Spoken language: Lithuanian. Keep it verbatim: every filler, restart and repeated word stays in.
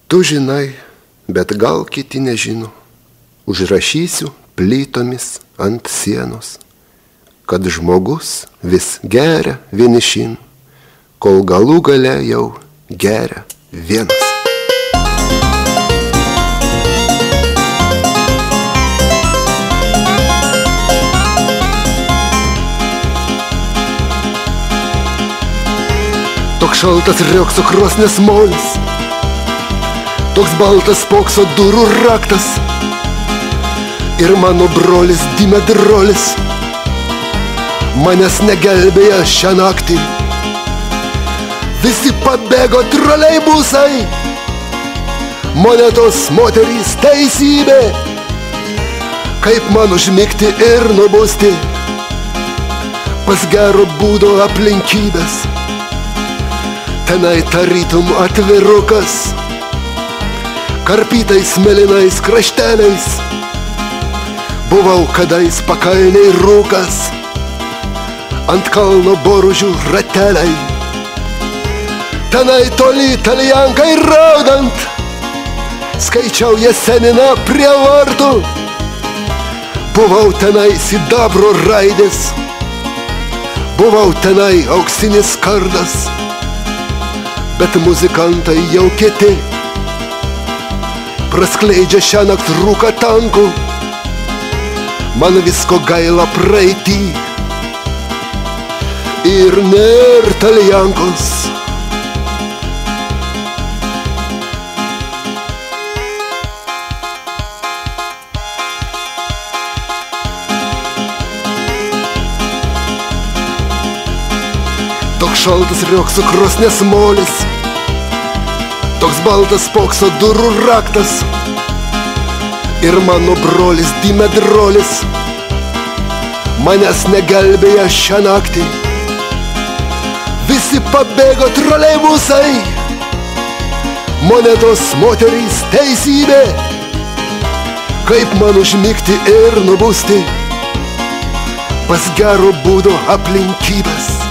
Tu žinai, bet gal kiti nežino, užrašysiu plytomis ant sienos, kad žmogus vis geria vienišin, kol galų gale jau geria vienas. Toks šaltas riokso krosnės molis, toks baltas spokso durų raktas, ir mano brolis Dimedrolis manęs negelbėja šią naktį. Visi pabėgo troleibusai, monetos, moterys, teisybė. Kaip man užmigti ir nubusti pas gero būdo aplinkybės. Tenai tarytum atvirukas, karpytais mėlynais krašteliais. Buvau kadais pakalniai rūkas, ant kalno boružių rateliai. Tenai toli italiankai raudant, skaičiau Jeseniną prie vartų. Buvau tenai sidabro raidės, buvau tenai auksinis kardas. Bet muzikantai jau kiti praskleidžia šiąnakt rūką tankų. Man visko gaila praeitį ir nėr taliankos. Toks šaltas riokso krosnės molis, toks baltas spokso durų raktas, ir mano brolis Dimedrolis manęs negelbėja šią naktį. Visi pabėgo troleibusai, monetos, moterys, teisybė. Kaip man užmigti ir nubusti pas gero būdo aplinkybės.